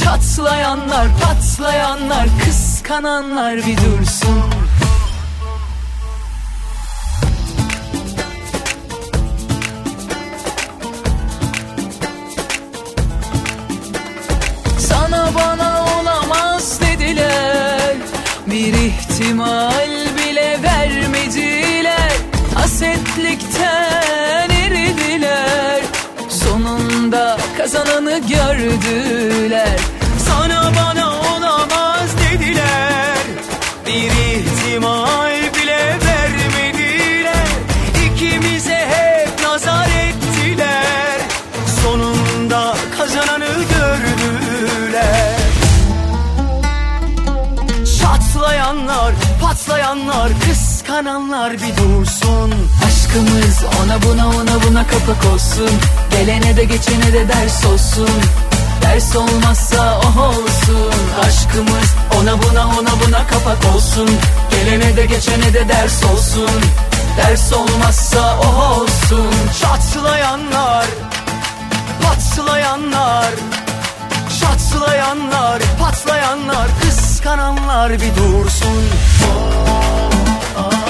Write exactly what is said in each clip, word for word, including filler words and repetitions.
Çatlayanlar, patlayanlar, kıskananlar bir dursun. Sana bana olamaz dediler, bir ihtimal bile vermediler. Hasetlikten eridiler, sonunda kazananı gördüler. Sana bana olamaz dediler, bir ihtimal bile vermediler. İkimize hep nazar ettiler, sonunda kazananı gördüler. Çatlayanlar, patlayanlar, kıskananlar bir dursun. Aşkımız ona buna ona buna kapak olsun. Gelene de geçene de ders olsun. Ders olmazsa oh olsun. Aşkımız ona buna ona buna kapak olsun. Gelene de geçene de ders olsun. Ders olmazsa oh olsun. Çatlayanlar, patlayanlar, çatlayanlar, patlayanlar, kıskananlar bir dursun. Oh, oh.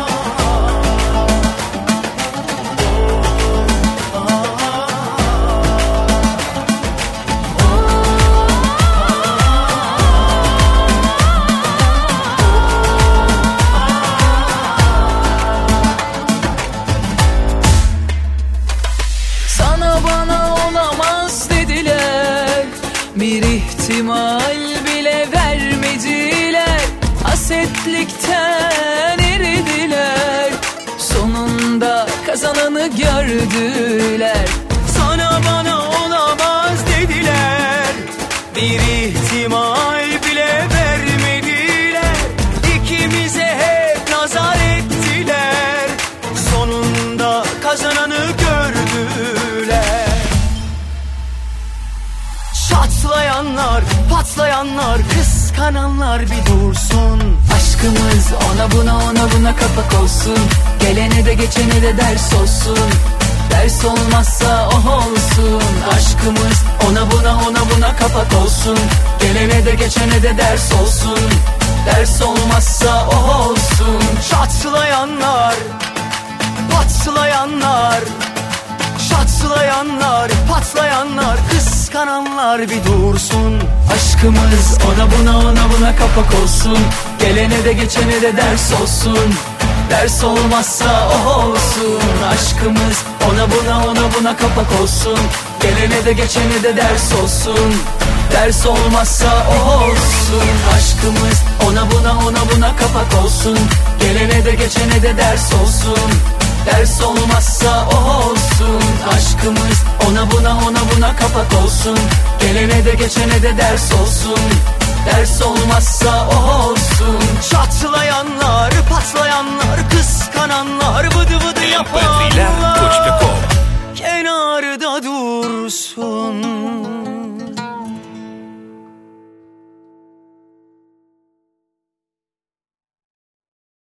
Bir ihtimal bile vermediler. Hasetlikten eridiler, sonunda kazananı gördüler. Sana bana olamaz dediler, bir ihtimal bile vermediler. İkimize hep nazar ettiler, sonunda kazananı gördüler. Çatlayanlar, patlayanlar, kıskananlar bir dursun. Aşkımız ona buna ona buna kapak olsun. Gelene de geçene de ders olsun. Ders olmazsa oh olsun. Aşkımız ona buna ona buna kapak olsun. Gelene de geçene de ders olsun. Ders olmazsa oh olsun. Çatlayanlar, patlayanlar, çatlayanlar, patlayanlar, kıskananlar bir dursun. Aşkımız ona buna ona buna kapak olsun. Gelene de geçene de ders olsun. Ders olmazsa oh olsun. Aşkımız ona buna ona buna kapak olsun. Gelene de geçene de ders olsun. Ders olmazsa oh olsun. Aşkımız ona buna ona buna kapak olsun. Gelene de geçene de ders olsun. Ders olmazsa oh olsun. Aşkımız ona buna ona buna kapak olsun. Gelene de geçene de ders olsun. Ders olmazsa oh olsun. Çatlayanlar, patlayanlar, kıskananlar, vıdı vıdı yapanlar kenarda dursun.